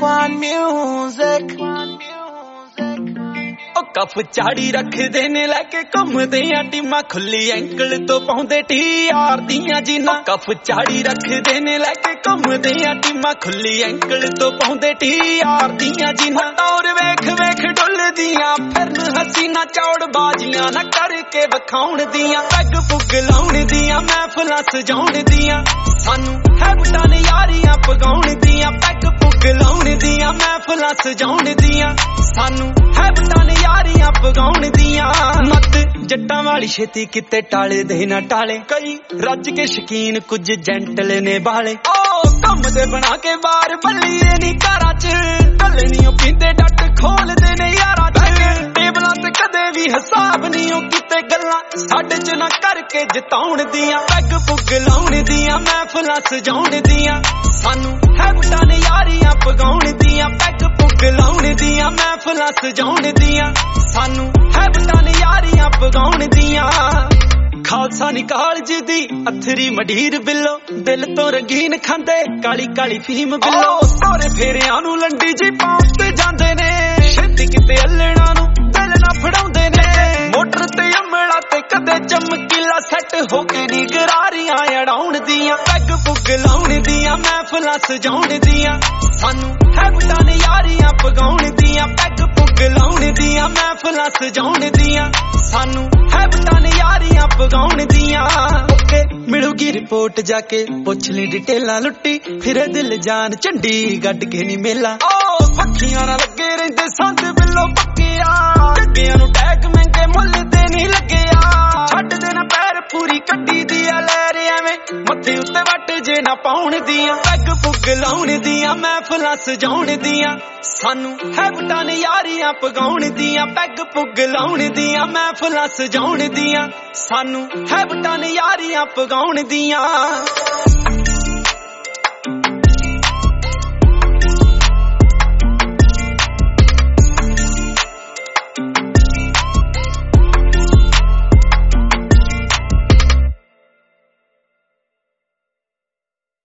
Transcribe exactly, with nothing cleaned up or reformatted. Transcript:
One music. ओ कप चाड़ी रखदे ने लैके घुमदे आ टीमां खुली एंकल तो पाउंदे टी यार दियां जीना कप चाड़ी रखदे ने लैके घुमदे आ टीमां खुली एंकल तो पाउंदे टी यार दियां जीना और वेख वेख डुलदियां फिरन हसीना चौड़ बाजियां ना करके वखाउण दियां पैग पुग लाउण दियां महफिलां सजाउण दियां सानू हैबटां ने यारियां पगाउण दियां पैग पुग लाउण दियां महफिलां सजाउण दियां सानू हैबटां ने यारियां पगाउण दियां मत जट्टां वाली छेती किते टाले दे ना टाले कई रज के शकीन कुछ जेंटल ने बाले ओ कम दे बना के बार बल्लीए नी घरां च कल्ले नी पींदे डट खोलदे ने यारां च टेबलां ते कदे भी हिसाब नी ओ किते गल्लां साडे च ना करके जिताउण दियां पैग पुग लाउण दियां महफिलां सजाउण दियां सानू हैबटां ने यारियां पगाउण दियां पैग पुग लाउण दियां महफिलां सजाउण दियां सानू हैबटां ने यारियां पगाउण दियां खालसा नी कालज दी अथरी मडीर बिल्लो दिल तो रंगीन खांदे काली काली फीम बिल्लो तोरे फेरियां नू लंडी जी पहुंच जांदे ने छेती किते अल्लणा नू दिल ना फड़ाउंदे ने मोटर ते अमला ते कदे चमकीला सेट हो के नी गरारियां अड़ाउण दियां पैग पुग लाउण दियां महफिलां सजाउण दियां सानू हैबटां ने यारियां पगाउण दियां पैग पुग लाउण दियां महफिलां सजाउण दियां सानू हैबटां ने यारियां पगाउण दियां ओके मिलूगी रिपोर्ट जाके पुछ ली डिटेलां लुट्टी फिरे दिल जान झंडी गड्ड के नी मेला ओ पक्खियां ना लगे रहिंदे संद बिल्लो पक्किया जग्गियां नू टैग महंगे मुੱਲ ते नहीं लगिया छड्ड दे ना पैर पूरी कड्डी दिया लैर एवें मत्थे उत्ते वट जे ना पाउण दियां पैग पुग लाउण दियां महफिलां सजाउण दियां सानू हैबटां ने यारियां पगाउण दियां पैग पुग लाउण दियां महफिलां सजाउण दियां सानू हैबटां ने यारियां पगाउण दियां